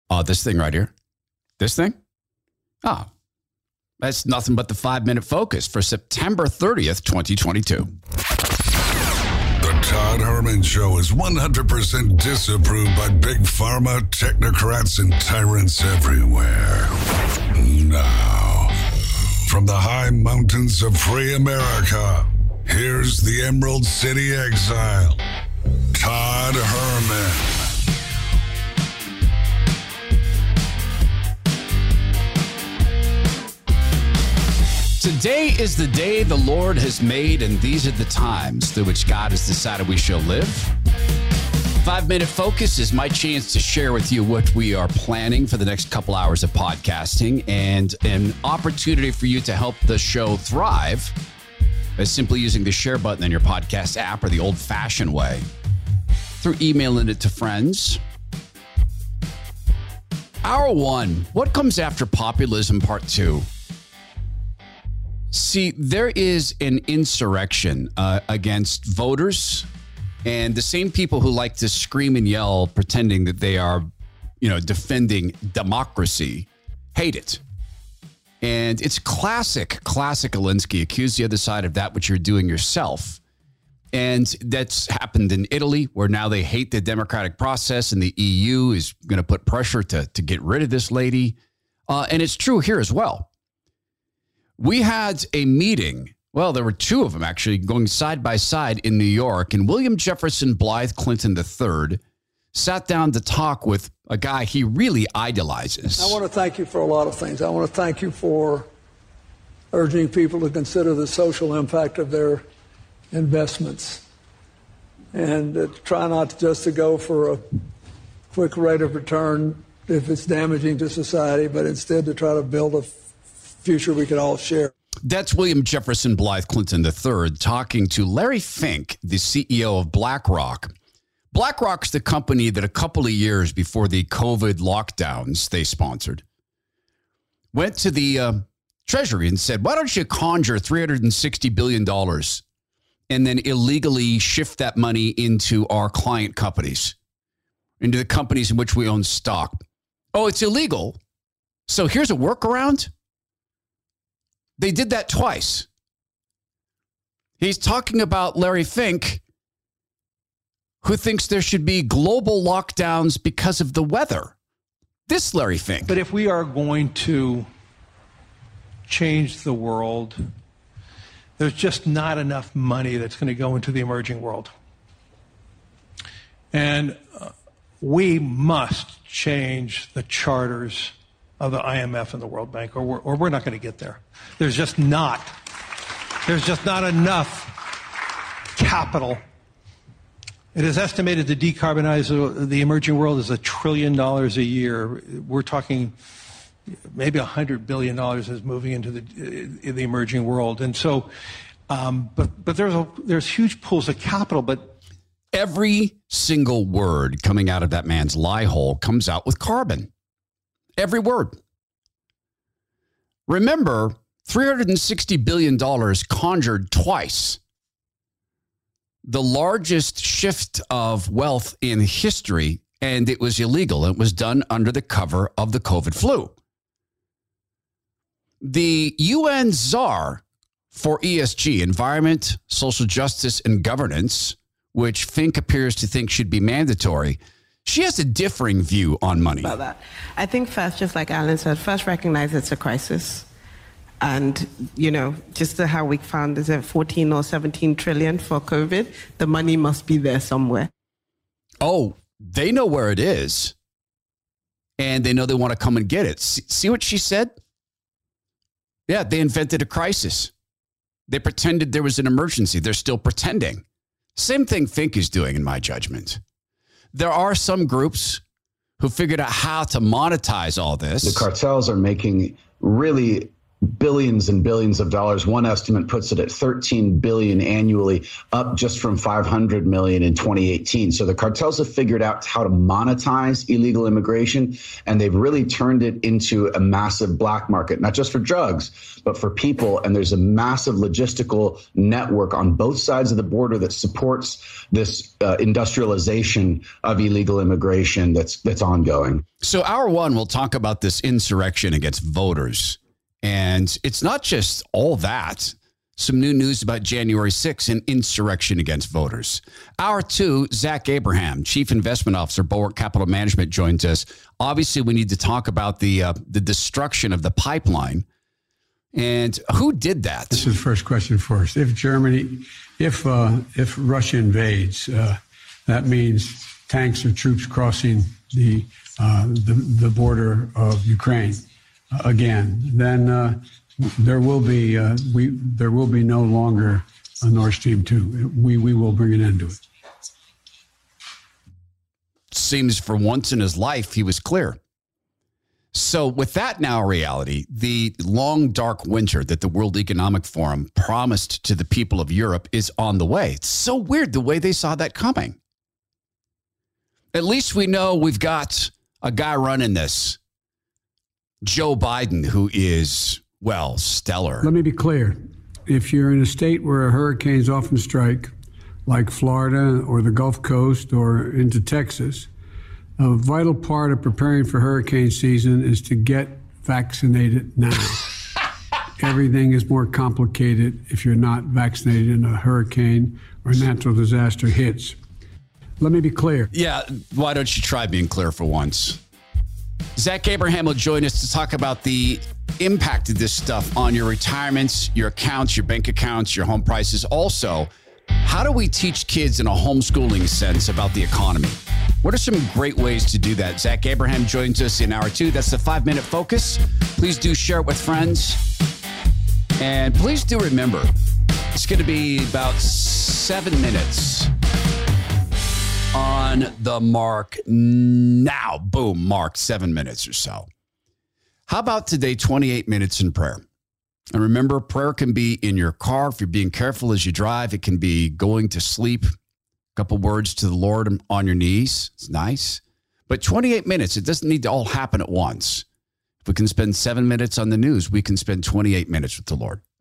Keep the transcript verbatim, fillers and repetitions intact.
Oh, this thing right here. This thing? Oh, that's nothing but the five-minute focus for September thirtieth, twenty twenty-two. The Todd Herman Show is one hundred percent disapproved by big pharma, technocrats, and tyrants everywhere. Now, from the high mountains of free America, here's the Emerald City Exile, Todd Herman. Today is the day the Lord has made, and these are the times through which God has decided we shall live. Five-Minute Focus is my chance to share with you what we are planning for the next couple hours of podcasting, and an opportunity for you to help the show thrive by simply using the share button in your podcast app or the old-fashioned way through emailing it to friends. Hour one, what comes after populism part two? See, there is an insurrection uh, against voters and the same people who like to scream and yell, pretending that they are, you know, defending democracy, hate it. And it's classic, classic Alinsky. Accuse the other side of that which you're doing yourself. And that's happened in Italy, where now they hate the democratic process, and the E U is going to put pressure to, to get rid of this lady. Uh, and it's true here as well. We had a meeting, well, there were two of them actually, going side by side in New York, and William Jefferson Blythe Clinton the third sat down to talk with a guy he really idolizes. I want to thank you for a lot of things. I want to thank you for urging people to consider the social impact of their investments and uh, try not just to go for a quick rate of return if it's damaging to society, but instead to try to build a future we could all share. That's William Jefferson Blythe Clinton the third talking to Larry Fink, the C E O of BlackRock. BlackRock's the company that a couple of years before the COVID lockdowns they sponsored went to the uh, Treasury and said, why don't you conjure three hundred sixty billion dollars and then illegally shift that money into our client companies, into the companies in which we own stock? Oh, it's illegal. So here's a workaround. They did that twice. He's talking about Larry Fink, who thinks there should be global lockdowns because of the weather. This Larry Fink. But if we are going to change the world, there's just not enough money that's going to go into the emerging world. And uh, we must change the charters of the I M F and the World Bank, or we're, or we're not going to get there. There's just not. There's just not enough capital. It is estimated to decarbonize the emerging world is a trillion dollars a year. We're talking maybe a hundred billion dollars is moving into the in the emerging world, and so, um, but but there's a, there's huge pools of capital, but every single word coming out of that man's lie hole comes out with carbon. Every word. Remember, three hundred sixty billion dollars conjured twice. The largest shift of wealth in history, and it was illegal. It was done under the cover of the COVID flu. The U N czar for E S G, Environment, Social Justice, and Governance, which Fink appears to think should be mandatory, she has a differing view on money. About that. I think first, just like Alan said, first recognize it's a crisis. And, you know, just how we found, is it fourteen or seventeen trillion for COVID? The money must be there somewhere. Oh, they know where it is. And they know they want to come and get it. See, see what she said? Yeah, they invented a crisis. They pretended there was an emergency. They're still pretending. Same thing Fink is doing, in my judgment. There are some groups who figured out how to monetize all this. The cartels are making really billions and billions of dollars. One estimate puts it at thirteen billion annually, up just from five hundred million in twenty eighteen. So the cartels have figured out how to monetize illegal immigration, and they've really turned it into a massive black market, not just for drugs, but for people. And there's a massive logistical network on both sides of the border that supports this uh, industrialization of illegal immigration that's that's ongoing. So hour one, we'll talk about this insurrection against voters. And it's not just all that. Some new news about January sixth and insurrection against voters. Hour two, Zach Abraham, Chief Investment Officer, Bulwark Capital Management, joins us. Obviously, we need to talk about the uh, the destruction of the pipeline. And who did that? This is the first question first. If Germany, if uh, if Russia invades, uh, that means tanks or troops crossing the uh, the, the border of Ukraine. Again, then uh, there will be uh, we there will be no longer a Nord Stream two. We we will bring an end to it. Seems for once in his life he was clear. So with that now a reality, the long dark winter that the World Economic Forum promised to the people of Europe is on the way. It's so weird the way they saw that coming. At least we know we've got a guy running this. Joe Biden, who is, well, stellar. Let me be clear. If you're in a state where hurricanes often strike, like Florida or the Gulf Coast or into Texas, a vital part of preparing for hurricane season is to get vaccinated now. Everything is more complicated if you're not vaccinated in a hurricane or natural disaster hits. Let me be clear. Yeah, why don't you try being clear for once? Zach Abraham will join us to talk about the impact of this stuff on your retirements, your accounts, your bank accounts, your home prices. Also, how do we teach kids in a homeschooling sense about the economy? What are some great ways to do that? Zach Abraham joins us in hour two. That's the five-minute focus. Please do share it with friends. And please do remember, it's going to be about seven minutes on the mark now. Boom, mark, seven minutes or so. How about today, twenty-eight minutes in prayer? And remember, prayer can be in your car. If you're being careful as you drive, it can be going to sleep. A couple words to the Lord on your knees. It's nice. But twenty-eight minutes, it doesn't need to all happen at once. If we can spend seven minutes on the news, we can spend twenty-eight minutes with the Lord.